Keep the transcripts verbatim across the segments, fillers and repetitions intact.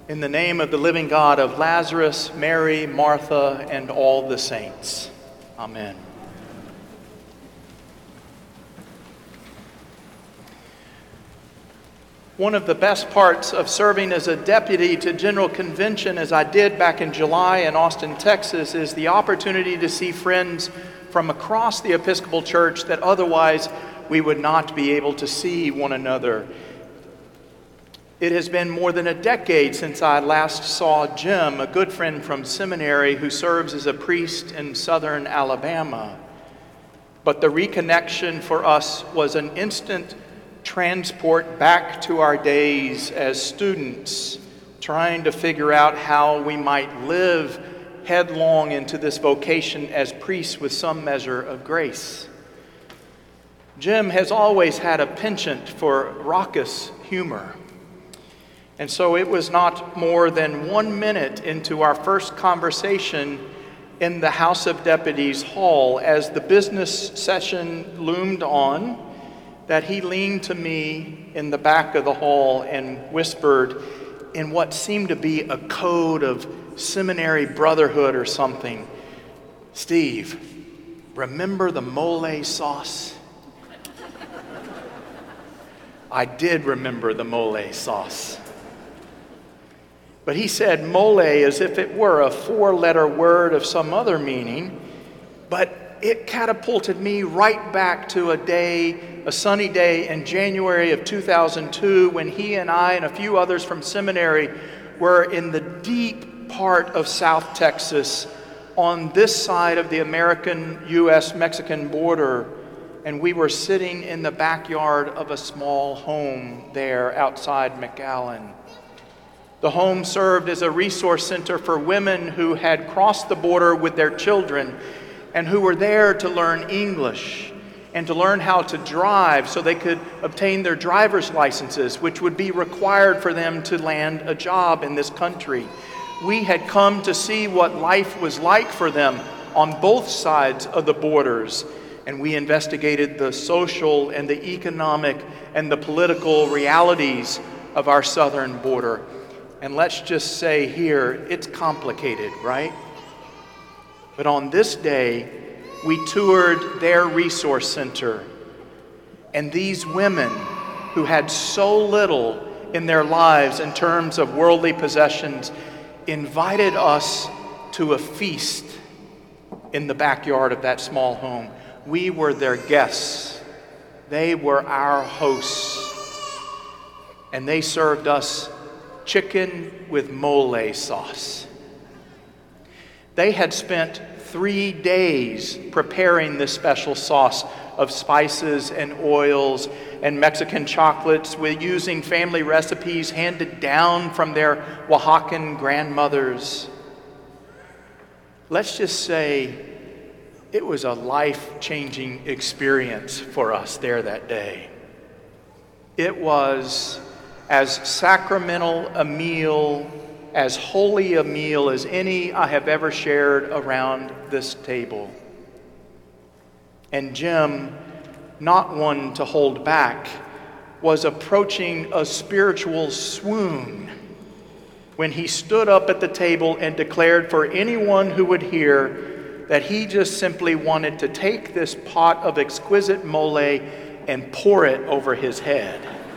In the name of the living God, of Lazarus, Mary, Martha, and all the saints. Amen. One of the best parts of serving as a deputy to General Convention, as I did back in July in Austin, Texas, is the opportunity to see friends from across the Episcopal Church that otherwise we would not be able to see one another. It has been more than a decade since I last saw Jim, a good friend from seminary who serves as a priest in southern Alabama. But the reconnection for us was an instant transport back to our days as students, trying to figure out how we might live headlong into this vocation as priests with some measure of grace. Jim has always had a penchant for raucous humor. And so it was not more than one minute into our first conversation in the House of Deputies hall as the business session loomed on that he leaned to me in the back of the hall and whispered in what seemed to be a code of seminary brotherhood or something, "Steve, remember the mole sauce?" I did remember the mole sauce. But he said mole as if it were a four-letter word of some other meaning, but it catapulted me right back to a day, a sunny day in January of two thousand two when he and I and a few others from seminary were in the deep part of South Texas on this side of the American-U S Mexican border, and we were sitting in the backyard of a small home there outside McAllen. The home served as a resource center for women who had crossed the border with their children and who were there to learn English and to learn how to drive so they could obtain their driver's licenses, which would be required for them to land a job in this country. We had come to see what life was like for them on both sides of the borders, and we investigated the social and the economic and the political realities of our southern border. And let's just say here, it's complicated, right? But on this day, we toured their resource center. And these women who had so little in their lives in terms of worldly possessions invited us to a feast in the backyard of that small home. We were their guests. They were our hosts. And they served us chicken with mole sauce. They had spent three days preparing this special sauce of spices and oils and Mexican chocolates with using family recipes handed down from their Oaxacan grandmothers. Let's just say it was a life-changing experience for us there that day. It was as sacramental a meal, as holy a meal as any I have ever shared around this table. And Jim, not one to hold back, was approaching a spiritual swoon when he stood up at the table and declared for anyone who would hear that he just simply wanted to take this pot of exquisite mole and pour it over his head.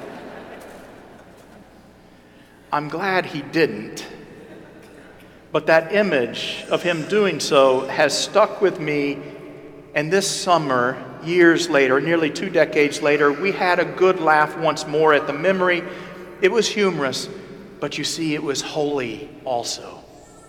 I'm glad he didn't, but that image of him doing so has stuck with me, and this summer, years later, nearly two decades later, we had a good laugh once more at the memory. It was humorous, but you see, it was holy also.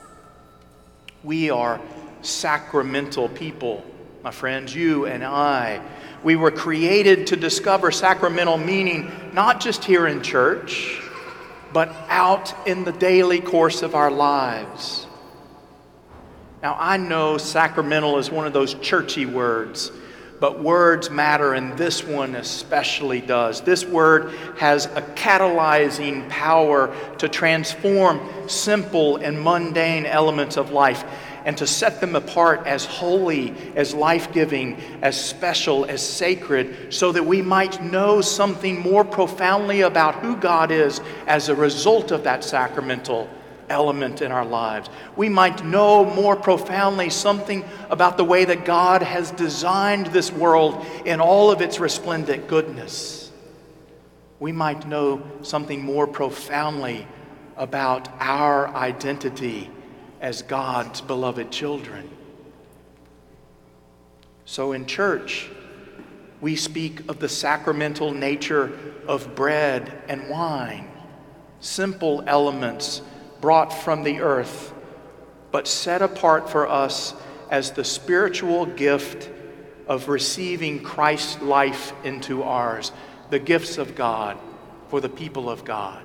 We are sacramental people, my friends, you and I. We were created to discover sacramental meaning, not just here in church, but out in the daily course of our lives. Now, I know sacramental is one of those churchy words, but words matter, and this one especially does. This word has a catalyzing power to transform simple and mundane elements of life. and to set them apart as holy, as life-giving, as special, as sacred, so that we might know something more profoundly about who God is as a result of that sacramental element in our lives. We might know more profoundly something about the way that God has designed this world in all of its resplendent goodness. We might know something more profoundly about our identity as God's beloved children. So in church, we speak of the sacramental nature of bread and wine, simple elements brought from the earth, but set apart for us as the spiritual gift of receiving Christ's life into ours, the gifts of God for the people of God.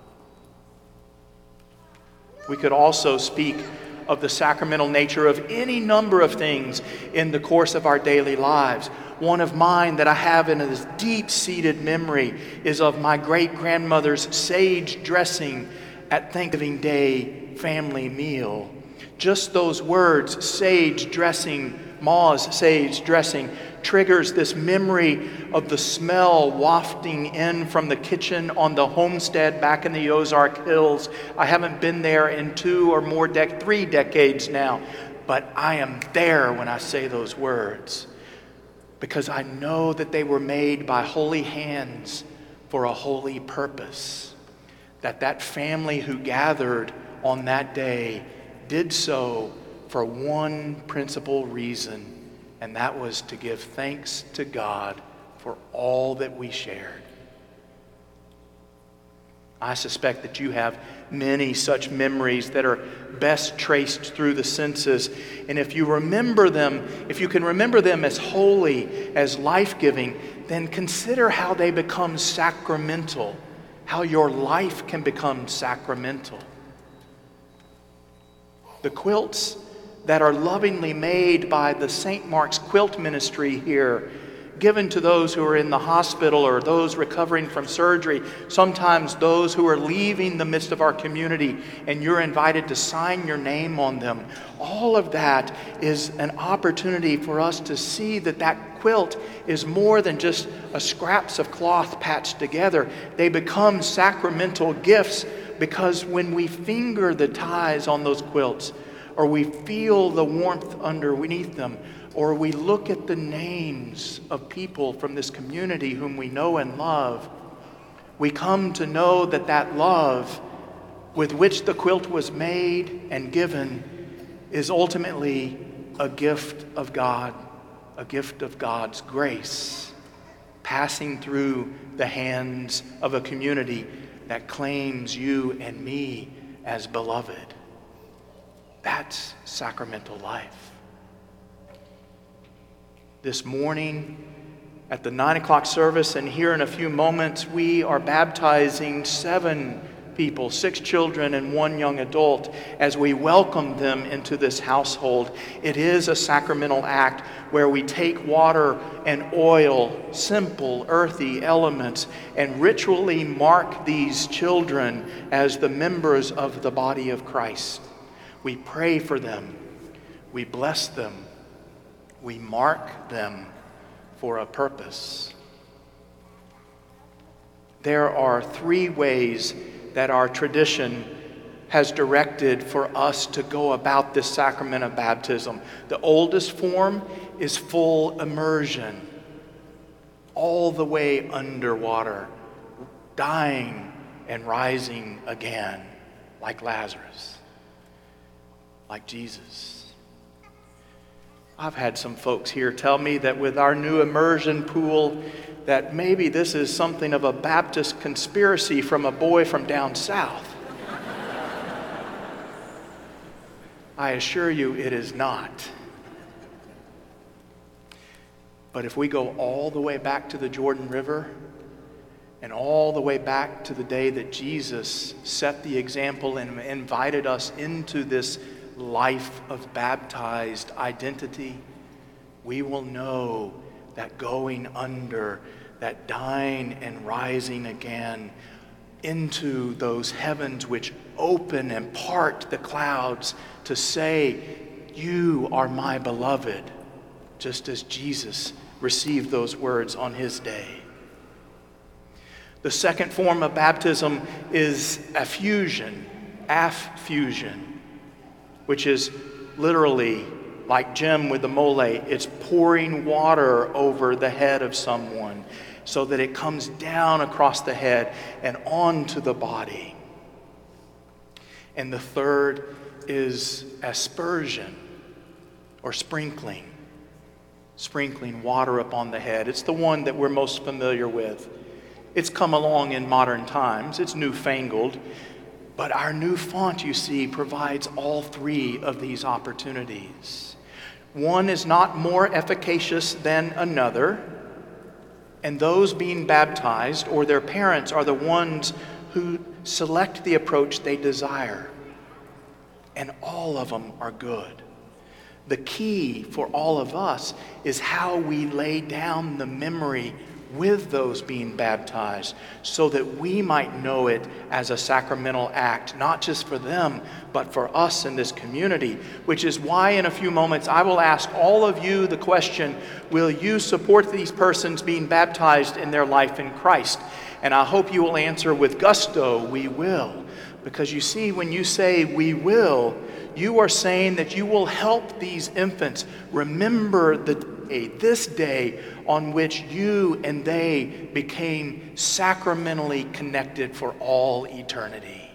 We could also speak of the sacramental nature of any number of things in the course of our daily lives. One of mine that I have in a deep-seated memory is of my great-grandmother's sage dressing at Thanksgiving Day family meal. Just those words, sage dressing, Ma's sage dressing, triggers this memory of the smell wafting in from the kitchen on the homestead back in the Ozark Hills. I haven't been there in two or more, dec- three decades now, but I am there when I say those words, because I know that they were made by holy hands for a holy purpose, that that family who gathered on that day did so for one principal reason, and that was to give thanks to God for all that we shared. I suspect that you have many such memories that are best traced through the senses. And if you remember them, if you can remember them as holy, as life-giving, then consider how they become sacramental, how your life can become sacramental. The quilts that are lovingly made by the Saint Mark's Quilt Ministry here, given to those who are in the hospital or those recovering from surgery, sometimes those who are leaving the midst of our community, and you're invited to sign your name on them. All of that is an opportunity for us to see that that quilt is more than just a scraps of cloth patched together. They become sacramental gifts, because when we finger the ties on those quilts, or we feel the warmth underneath them, or we look at the names of people from this community whom we know and love, we come to know that that love with which the quilt was made and given is ultimately a gift of God, a gift of God's grace, passing through the hands of a community that claims you and me as beloved. That's sacramental life. This morning at the nine o'clock service, and here in a few moments, we are baptizing seven people, six children and one young adult, as we welcome them into this household. It is a sacramental act where we take water and oil, simple earthy elements, and ritually mark these children as the members of the body of Christ. We pray for them, we bless them, we mark them for a purpose. There are three ways that our tradition has directed for us to go about this sacrament of baptism. The oldest form is full immersion, all the way underwater, dying and rising again, like Lazarus, like Jesus. I've had some folks here tell me that with our new immersion pool, that maybe this is something of a Baptist conspiracy from a boy from down south. I assure you it is not. But if we go all the way back to the Jordan River, and all the way back to the day that Jesus set the example and invited us into this life of baptized identity, we will know that going under, that dying and rising again into those heavens which open and part the clouds to say, you are my beloved, just as Jesus received those words on his day. The second form of baptism is affusion, affusion, which is literally like Jim with the mole. It's pouring water over the head of someone so that it comes down across the head and onto the body. And the third is aspersion, or sprinkling. Sprinkling water upon the head. It's the one that we're most familiar with. It's come along in modern times. It's newfangled. But our new font, you see, provides all three of these opportunities. One is not more efficacious than another. And those being baptized or their parents are the ones who select the approach they desire. And all of them are good. The key for all of us is how we lay down the memory with those being baptized so that we might know it as a sacramental act, not just for them, but for us in this community, which is why in a few moments I will ask all of you the question, will you support these persons being baptized in their life in Christ? And I hope you will answer with gusto, we will. Because you see, when you say we will, you are saying that you will help these infants remember the day, this day on which you and they became sacramentally connected for all eternity.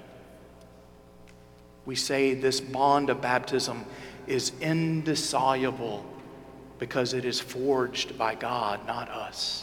We say this bond of baptism is indissoluble because it is forged by God, not us.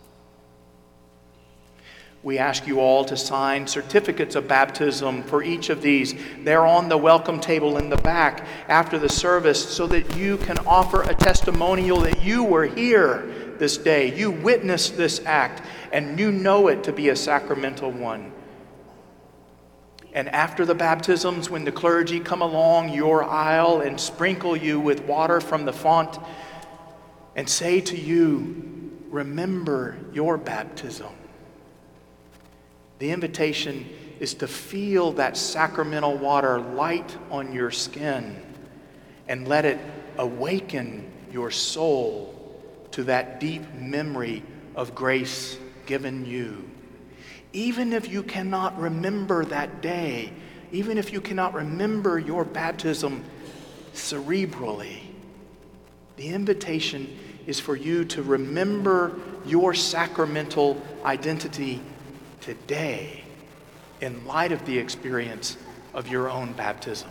We ask you all to sign certificates of baptism for each of these. They're on the welcome table in the back after the service so that you can offer a testimonial that you were here this day. You witnessed this act and you know it to be a sacramental one. And after the baptisms, when the clergy come along your aisle and sprinkle you with water from the font and say to you, remember your baptism. The invitation is to feel that sacramental water light on your skin and let it awaken your soul to that deep memory of grace given you. Even if you cannot remember that day, even if you cannot remember your baptism cerebrally, the invitation is for you to remember your sacramental identity today in light of the experience of your own baptism.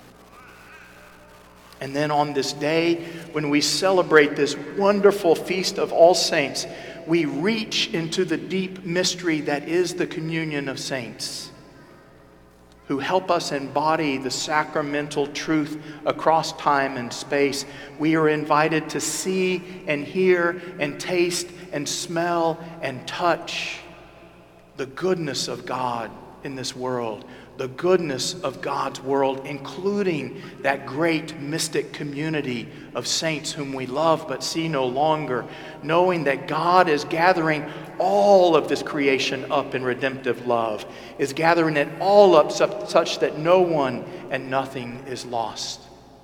And then on this day, when we celebrate this wonderful feast of all saints, we reach into the deep mystery that is the communion of saints, who help us embody the sacramental truth across time and space. We are invited to see and hear and taste and smell and touch the goodness of God in this world, the goodness of God's world, including that great mystic community of saints whom we love but see no longer, knowing that God is gathering all of this creation up in redemptive love, is gathering it all up such that no one and nothing is lost.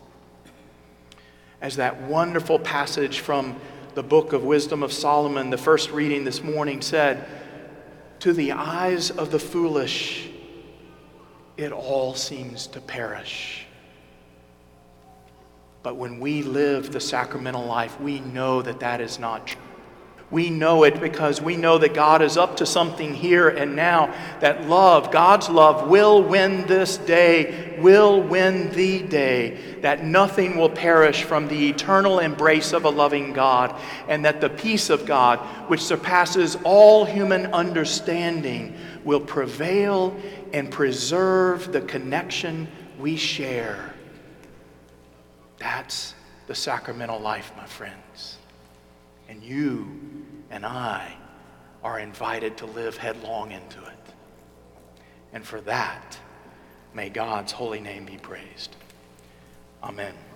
As that wonderful passage from the book of Wisdom of Solomon, the first reading this morning said, to the eyes of the foolish, it all seems to perish. But when we live the sacramental life, we know that that is not true. We know it because we know that God is up to something here and now, that love, God's love, will win this day, will win the day, that nothing will perish from the eternal embrace of a loving God, and that the peace of God, which surpasses all human understanding, will prevail and preserve the connection we share. That's the sacramental life, my friends. And you and I are invited to live headlong into it. And for that, may God's holy name be praised. Amen.